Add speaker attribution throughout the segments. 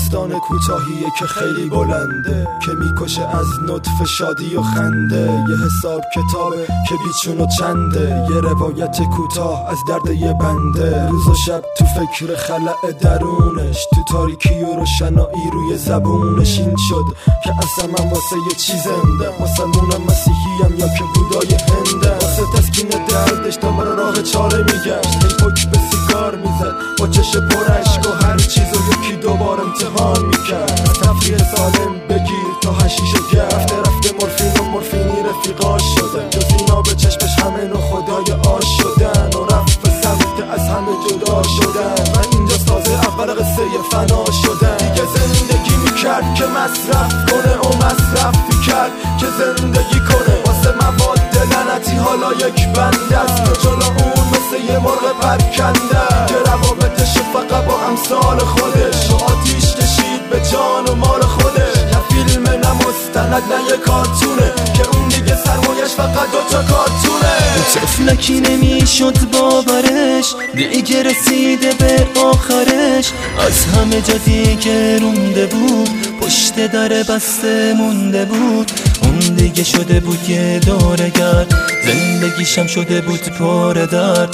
Speaker 1: داستان کوتاهیه که خیلی بلنده، که میکشه از نطفه شادی و خنده. یه حساب کتابه که بیچون و چنده، یه روایت کوتاه از درد یه بنده. روز و شب تو فکر خلأ درونش، تو تاریکی و روشنایی روی زبونش. این شد که اصلا من واسه یه چیز زنده، مسلمونم مسیحیم یا که بودای هنده. واسه تسکین دردش دوباره راه چاره میگشت، هی پک به سیگار میزد با چش پرشک و هر چیزو یکی دوبار امتحان میکرد. تفریح سالم بگیر تا حشیش و گرد، رفته مورفین و مورفینی رفیقاش شدن. جز اینا به چشمش همه نو خدای آش شدن و رفت به سمت از همه جدا شدن. من اینجا تازه اول قصه فنا شدن. دیگه زندگی میکرد که مصرف کنه و مصرفی کرد که زندگی کنه. واسه مواد لعنتی حالا یک بنده است که جلو اون مثل یه مرغ پرکنده، که روابطش فقط با امثال خودش و آتیش کشید به جان و مال خودش. نه فیلم نه مستند نه یه کارتونه، که اون دیگه سرمایش فقط دوتا کارتونه.
Speaker 2: طفلکی نمیشد باورش، دیگه رسیده به آخرش. از همه جا دیگه رونده بود، پشت در بسته مونده بود. اون دیگه شده بود یه دورگرد، زندگیشم شده بود پر درد.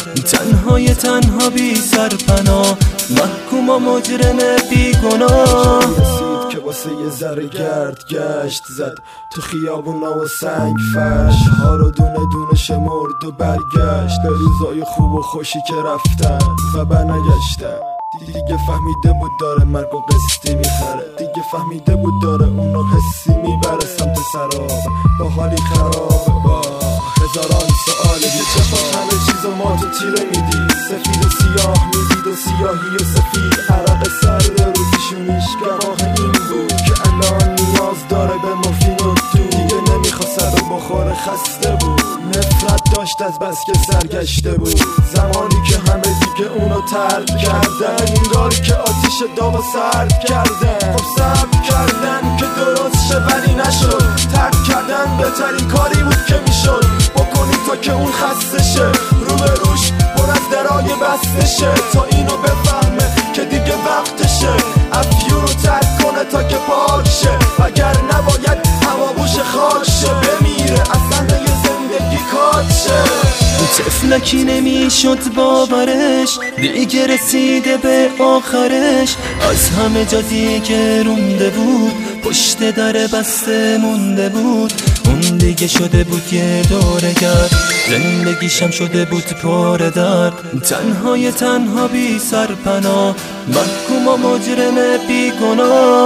Speaker 2: تنها بی سرپناه، محکوم و مجرم بیگناه.
Speaker 1: رسید که واسه یه ذره گرد گشت زد تو خیابونا و سنگ فرش ها رو دونه دونه شمرد و برگشت به روزای خوب و خوشی که رفتن و برنگشتن. دیگه فهمیده بود داره مرگ و قسطی میخره، دیگه فهمیده بود داره اونو حسی میبره سمت سراب با حالی خرابه با هزاران سوال. یه چشماش همه چیزو ما تو تیره میدید، سفید و سیاه میدید و سیاهی و سفید. عرق سرد رو پیشونیش گواه این بود که الان نیاز داره به مورفین و دود. دیگه نمیخواست رو بخوره خسته بود، نفرت داشت از بس که سرگشته بود. زمانی که همه دیگه اونو ترک کردن، انگار که آتیش داغ سرد کردن. خب صبر کردن که درست شه ولی نشد، ترک کردن بهترین کاری بود که میشد بکنی تا که اون خسته شه. رو به روش پر از درای بسته شه تا اینو بفهمه که دیگه وقتشه. افیون رو ترک کنه تا که پاک شه، وگر نباید هوابوش خاک شه. بمیره اصلا یه زندگی کات شه.
Speaker 2: طفلکی نمیشد باورش، دیگه رسیده به آخرش. از همه جا دیگه رونده بود، پشت در بسته مونده بود. اون دیگه شده بود یه دورگرد، زندگیشم شده بود پر درد. تنها بی سرپناه، محکوم و مجرم بیگناه.